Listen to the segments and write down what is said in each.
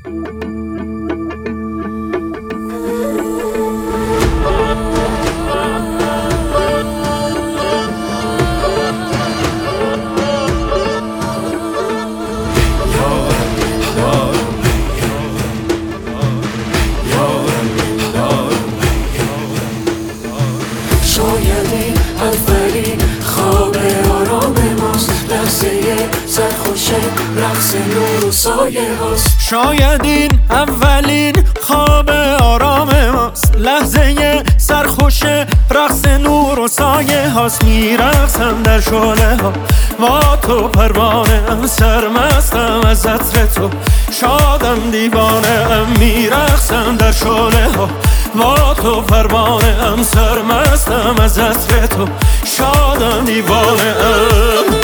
شاید این اولین خواب آرام ماست، لحظه سرخوش رقص نور و سایه هاست. شاید این اولین خواب آرام ماست، لحظه سرخوش رقص نور و سایه هاست. میرقصم در شعله ها با تو، پروانه ام، سرمستم از عطر تو، شادم دیوانه ام. میرقصم در شعله ها با تو، پروانه ام، سرمستم از عطر تو، شادم دیوانه ام.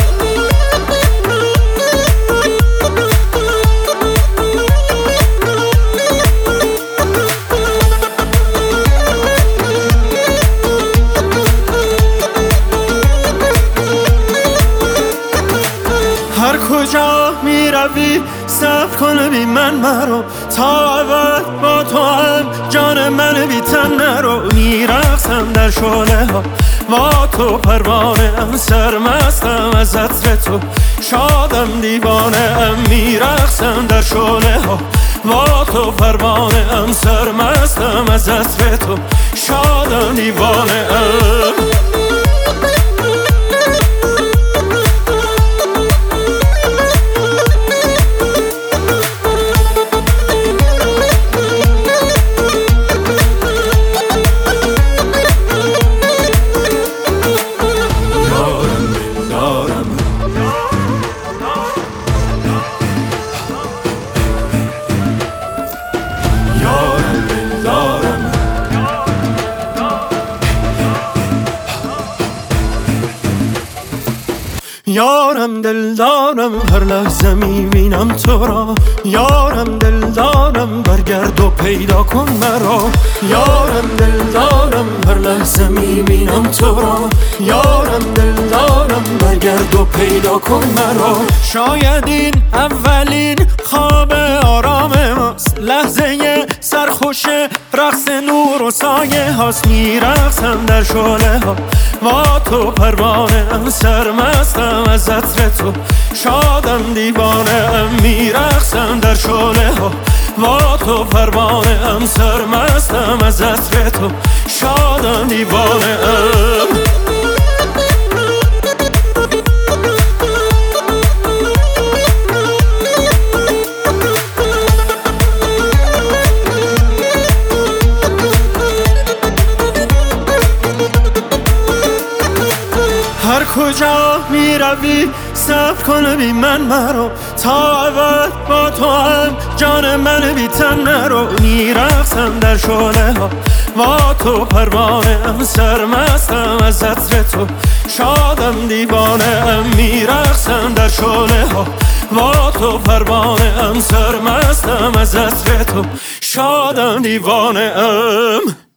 هر کجا می روی صبر کن بی من مرو، تا ابد با تو هم جان من بی تن نرو. میرقصم در شعله ها با تو، پروانه ام، سرمستم از عطر تو، شادم دیوانه ام. میرقصم در شعله ها با تو، پروانه ام، سرمستم از عطر تو، شادم دیوانه ام. یارم دلدارم، هر لحظه میبینم تو را. یارم دلدارم، برگرد و پیدا کن مرا. یارم دلدارم، هر لحظه میبینم تو را. یارم دلدارم، برگرد و پیدا کن مرا. شاید این اولین خواب آرام ماست، لحظه سرخوش رقص نور و سایه هاست. میرقصم در شعله ها با تو، پروانه ام، سرمستم از عطر تو، شادم دیوانه ام. میرقصم در شعله ها با تو، پروانه ام، سرمستم از عطر تو، شادم دیوانه ام. هر کجا می روی صبر کن بی من مرو، تا ابد با تو هم جان من بی تن نرو. میرقصم در شعله ها با تو، پروانه ام، سرمستم از عطر تو، شادم دیوانه ام. میرقصم در شعله ها با تو، پروانه ام، سرمستم از عطر تو، شادم دیوانه ام.